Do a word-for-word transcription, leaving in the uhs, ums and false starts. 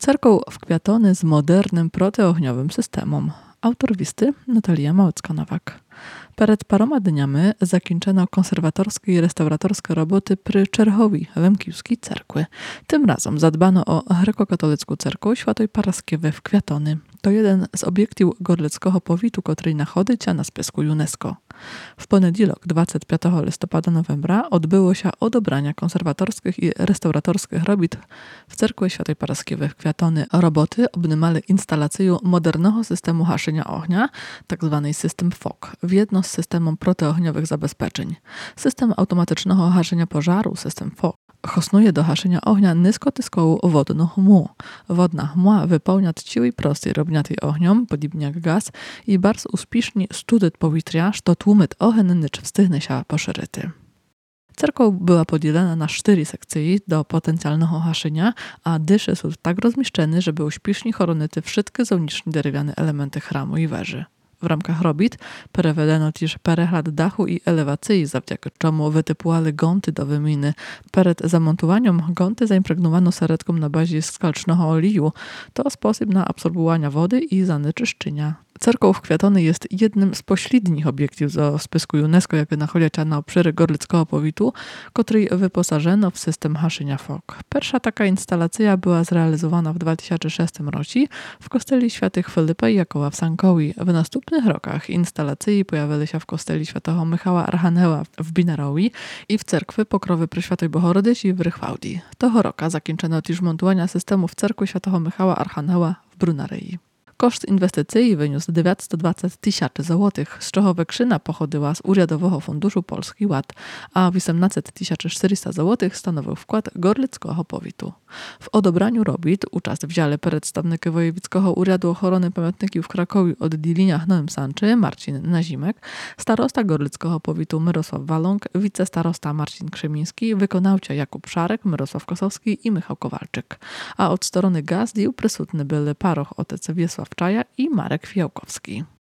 Cerkoł w Kwiatony z modernym protioogniowym systemem. Autor listy Natalia Małecka-Nowak. Перед парома днями закінчено консерваторські і restauratorskie roboty przy Czerchowi Lękiwskiej cerkwy. Tym razem zadbano o grekokatolicką cerkву Świętej Paraskiewy w Kwiatony. To jeden z obiektów gorlickiego powitu, który nachodzicia na spisku UNESCO. W poniedziałek dwudziestego piątego listopada Novembra odbyło się odebranie konserwatorskich i restauratorskich robót w cerkwi Świętej Paraskiewy w Kwiatony. Roboty obejmowały instalację modernego systemu haszenia ognia, tzw. system F O G, w jedno z systemem protiogniowych zabezpieczeń. System automatycznego haszenia pożaru, system F O G, hosnuje do haszenia ognia niskotyskową wodną chmurę. Wodna chmura wypełnia ciły proste robniatej ogniom, podobnie jak gaz, i bardzo uspiesznie studzi powietrza, co tłumit ogień nicz wstygnie się poszerzyty. Cerkoł była podzielona na cztery sekcje do potencjalnego haszenia, a dysze są tak rozmieszczone, żeby uśpiesznie chronić wszystkie zewnętrzne drewniane elementy chramu i wieży. W ramkach robót przewidziano też przegląd dachu i elewacji, zawdzięki czemu wytypowali gonty do wymiany. Przed zamontowaniem gonty zaimpregnowano seretką na bazie skalcznego oleju. To sposób na absorbowanie wody i zanieczyszczenia. Cerkoł w Kwiatony jest jednym z pośrednich obiektów ze spisku UNESCO, jakie nachodzą na obszary gorlickiego powitu, który wyposażono w system haszenia F O G. Pierwsza taka instalacja była zrealizowana w dwa tysiące szóstym roku w kościele świętych Filipa i Jakowa w Sankowi. W następnych rokach instalacje pojawiły się w kościele świętego Michała Archanioła w Binerowi i w cerkwi Pokrowy Preświętej Bohorodysi w Rychwałdzi. Tego roku zakończono też montowanie systemu w cerkwi świętego Michała Archanioła w Brunarei. Koszt inwestycji wyniósł dziewięćset dwadzieścia tysięcy złotych, z czego wykrzyna pochodziła z Urzędowego Funduszu Polski Ład, a osiemnaście tysięcy czterysta złotych stanowił wkład gorlickiego powitu. W odebraniu robót uczest wzięli przedstawiciele Wojewódzkiego Urzędu Ochrony Pamiątników w Krakowie oddzielenia Nowym Sączu Marcin Nazimek, starosta gorlickiego powitu Mirosław Waląg, wicestarosta Marcin Krzemiński, wykonawca Jakub Szarek, Mirosław Kosowski i Michał Kowalczyk. A od strony gazdy przysutny byli paroch otec Wiesław Czaja i Marek Fiałkowski.